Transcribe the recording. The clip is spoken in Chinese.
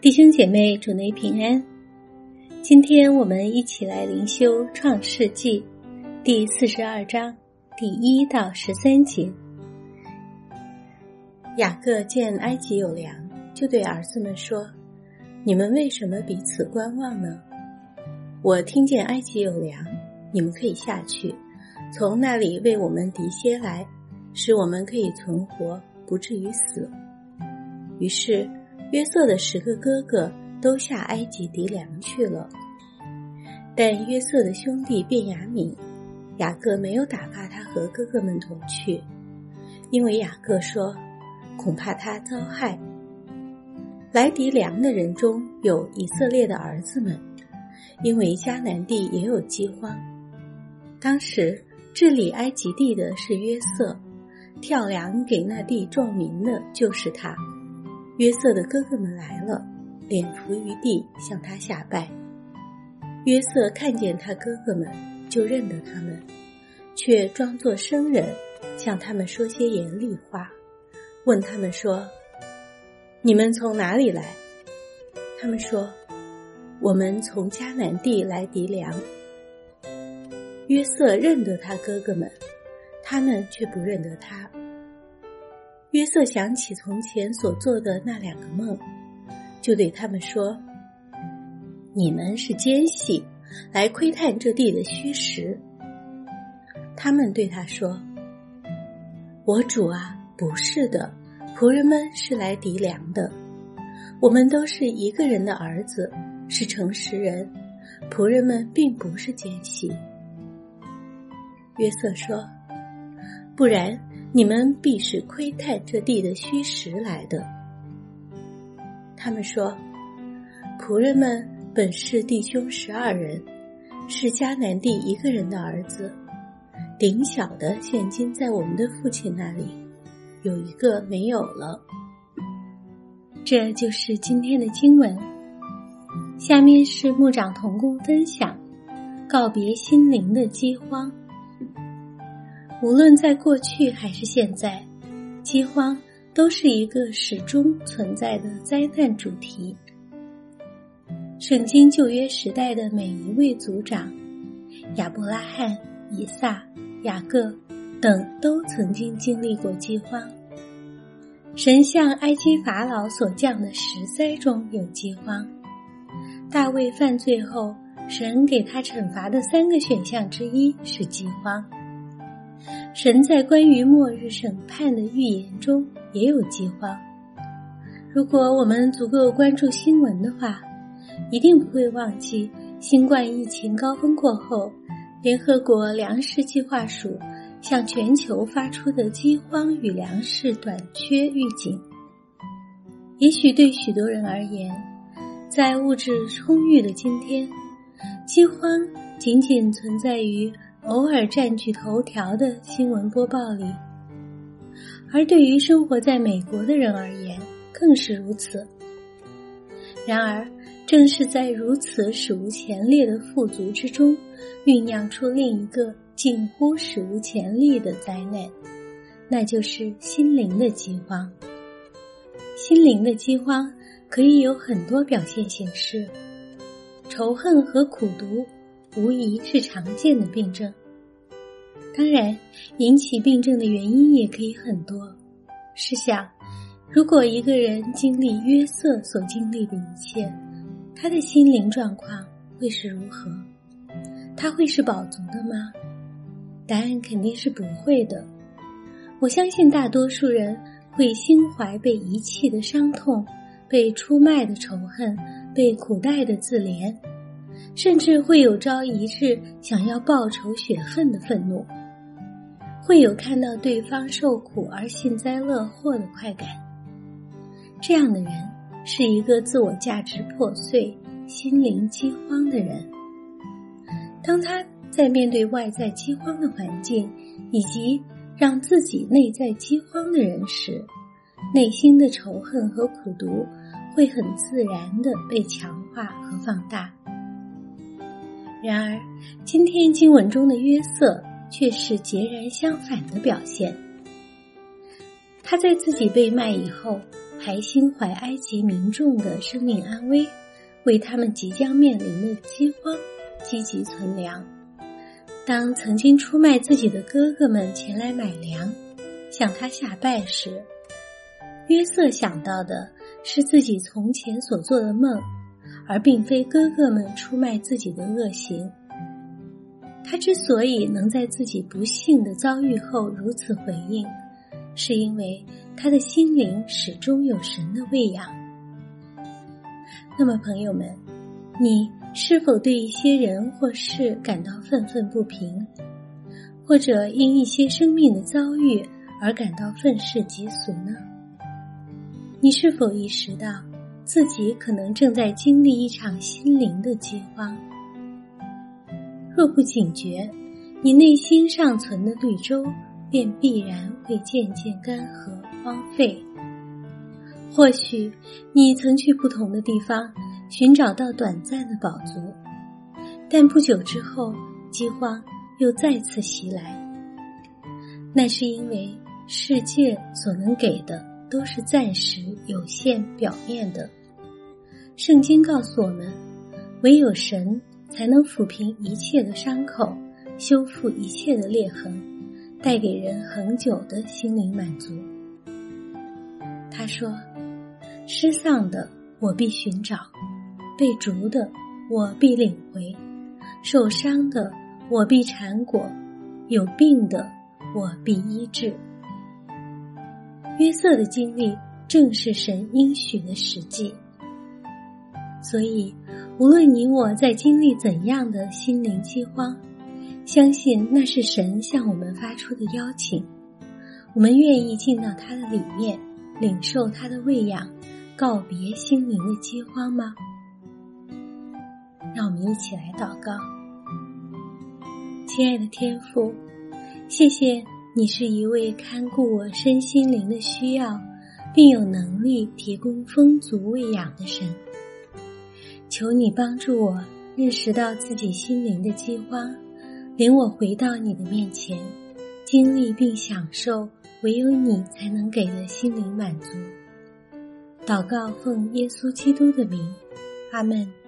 弟兄姐妹，主内平安。今天我们一起来灵修创世纪第42章第1到13节。雅各见埃及有粮，就对儿子们说：你们为什么彼此观望呢？我听见埃及有粮，你们可以下去，从那里为我们糴些来，使我们可以存活，不至于死。于是约瑟的10个哥哥都下埃及糴粮去了。但约瑟的兄弟便雅悯，雅各没有打发他和哥哥们同去，因为雅各说，恐怕他遭害。来糴粮的人中有以色列的儿子们，因为迦南地也有饥荒。当时治理埃及地的是约瑟，跳粮给那地众民的就是他。约瑟的哥哥们来了，脸伏于地，向他下拜。约瑟看见他哥哥们，就认得他们，却装作生人，向他们说些严厉话，问他们说：你们从哪里来？他们说：我们从迦南地来糴粮。约瑟认得他哥哥们，他们却不认得他。约瑟想起从前所做的那2个梦，就对他们说：你们是奸细，来窥探这地的虚实。他们对他说：我主啊，不是的，仆人们是来糴粮的。我们都是一个人的儿子，是诚实人，仆人们并不是奸细。约瑟说：不然你们必是窥探这地的虚实来的。他们说：仆人们本是弟兄12人，是迦南地一个人的儿子，顶小的现今在我们的父亲那里，有一个没有了。这就是今天的经文。下面是牧长同工分享告别心灵的饥荒。无论在过去还是现在，饥荒都是一个始终存在的灾难主题。圣经旧约时代的每一位族长，亚伯拉罕、以撒、雅各等都曾经经历过饥荒。神向埃及法老所降的10灾中有饥荒。大卫犯罪后，神给他惩罚的3个选项之一是饥荒。神在关于末日审判的预言中也有饥荒。如果我们足够关注新闻的话，一定不会忘记新冠疫情高峰过后，联合国粮食计划署向全球发出的饥荒与粮食短缺预警。也许对许多人而言，在物质充裕的今天，饥荒仅仅存在于偶尔占据头条的新闻播报里，而对于生活在美国的人而言更是如此。然而正是在如此史无前例的富足之中，酝酿出另一个近乎史无前例的灾难，那就是心灵的饥荒。心灵的饥荒可以有很多表现形式，仇恨和苦毒无疑是常见的病症。当然，引起病症的原因也可以很多。试想，如果一个人经历约瑟所经历的一切，他的心灵状况会是如何？他会是饱足的吗？答案肯定是不会的。我相信大多数人会心怀被遗弃的伤痛，被出卖的仇恨，被苦待的自怜，甚至会有朝一日想要报仇雪恨的愤怒，会有看到对方受苦而幸灾乐祸的快感。这样的人是一个自我价值破碎、心灵饥荒的人。当他在面对外在饥荒的环境，以及让自己内在饥荒的人时，内心的仇恨和苦毒会很自然地被强化和放大。然而，今天经文中的约瑟却是截然相反的表现。他在自己被卖以后， 还心怀埃及民众的生命安危，为他们即将面临的饥荒积极存粮。当曾经出卖自己的哥哥们前来买粮，向他下拜时，约瑟想到的是自己从前所做的梦，而并非哥哥们出卖自己的恶行。他之所以能在自己不幸的遭遇后如此回应，是因为他的心灵始终有神的喂养。那么朋友们，你是否对一些人或事感到愤愤不平，或者因一些生命的遭遇而感到愤世嫉俗呢？你是否意识到自己可能正在经历一场心灵的饥荒？若不警觉，你内心尚存的绿洲便必然会渐渐干涸荒废。或许你曾去不同的地方寻找到短暂的饱足，但不久之后饥荒又再次袭来。那是因为世界所能给的都是暂时有限表面的。圣经告诉我们，唯有神才能抚平一切的伤口，修复一切的裂痕，带给人恒久的心灵满足。他说，失丧的我必寻找，被逐的我必领回，受伤的我必缠裹，有病的我必医治。约瑟的经历正是神应许的实际。所以无论你我在经历怎样的心灵饥荒，相信那是神向我们发出的邀请，我们愿意进到他的里面，领受他的喂养，告别心灵的饥荒吗？让我们一起来祷告。亲爱的天父，谢谢你是一位看顾我身心灵的需要，并有能力提供丰足喂养的神。求你帮助我认识到自己心灵的饥荒，领我回到你的面前，经历并享受唯有你才能给的心灵满足。祷告奉耶稣基督的名，阿们。